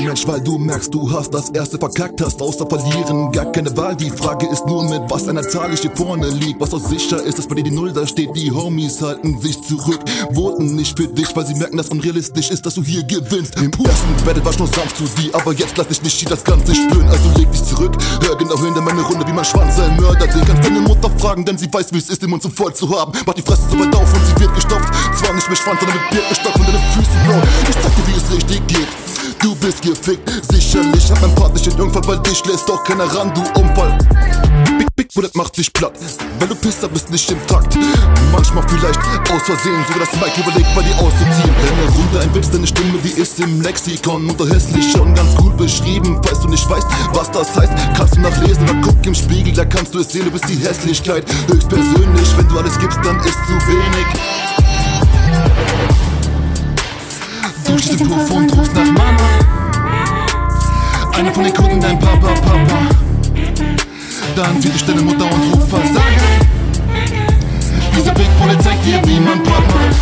Mensch, weil du merkst, du hast das erste verkackt hast. Außer verlieren, gar keine Wahl. Die Frage ist nur, mit was einer Zahl ich hier vorne lieg. Was auch sicher ist, dass bei dir die Null da steht. Die Homies halten sich zurück, voten nicht für dich, weil sie merken, dass unrealistisch ist, dass du hier gewinnst. Im ersten Battle war ich noch sanft zu dir, aber jetzt lass ich nicht das Ganze spüren. Also leg dich zurück, hör genau hinter meine Runde, wie mein Schwanz ein Mörder. Den kannst deine Mutter fragen, denn sie weiß, wie es ist, den Mund so voll zu haben. Mach die Fresse so weit auf und sie wird gestopft. Zwar nicht mit Schwanz, sondern mit Birkenstock und deine Füße blau. Ich zeig dir, wie es richtig geht. Du bist gefickt, sicherlich hat mein Part nicht den Irgendfall, weil dich lässt doch keiner ran, du Unfall. Big Bullet macht dich platt, weil du Pisser bist nicht im Takt. Manchmal vielleicht aus Versehen, sogar das Mike überlegt, bei dir auszuziehen. Renne runter ein Witz, deine Stimme, die ist im Lexikon unter hässlich schon ganz gut beschrieben. Falls du nicht weißt, was das heißt, kannst du nachlesen oder guck im Spiegel, da kannst du es sehen, du bist die Hässlichkeit. Höchstpersönlich, wenn du alles gibst, dann ist zu wenig. Du stehst im Puff und rufst nach Mama. Einer von den Kunden, dein Papa. Dann sieht dich deine Mutter und ruft Versager. Dieser Big Bullet zeigt dir, wie man Pop macht.